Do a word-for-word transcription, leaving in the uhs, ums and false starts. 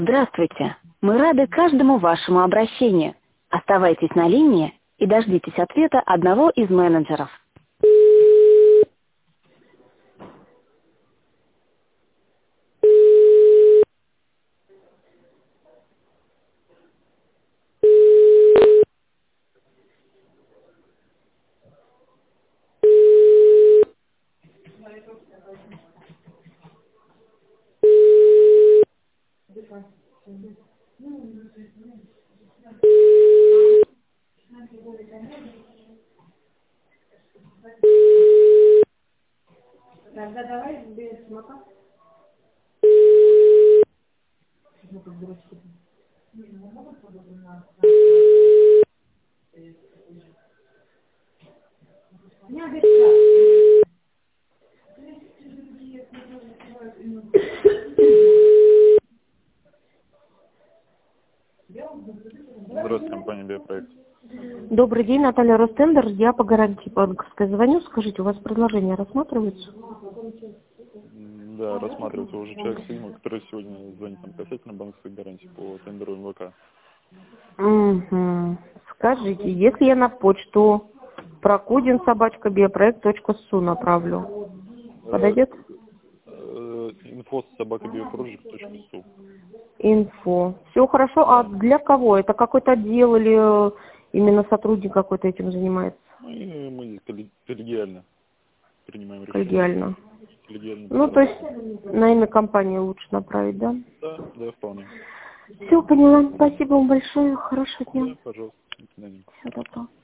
Здравствуйте. Мы рады каждому вашему обращению. Оставайтесь на линии и дождитесь ответа одного из менеджеров. Тогда давай без смака. Не обещаю. Здравствуйте, компания Биопроект. Добрый день, Наталья Ростендер, я по гарантии банковской звоню. Скажите, у вас предложение рассматривается? М, Да, рассматривается уже человек Сигма, который сегодня звонит нам касательно банковской гарантии по тендеру эм вэ ка. Угу. Скажите, если я на почту прокудин собачка биопроект точка су направлю, Э, подойдет? э, Инфо собака биопроджект точка су. Инфо. Все хорошо. А Да. для кого? Это какой-то отдел или э, именно сотрудник какой-то этим занимается? Ну и мы здесь колле- коллегиально принимаем решение. Коллегиально. Коллегиально Ну, то есть подработаем. на имя компании лучше направить, да? Да, да, вполне. Все, поняла. Спасибо вам большое. Хорошего дня. Да, пожалуйста. До свидания. Всего доброго.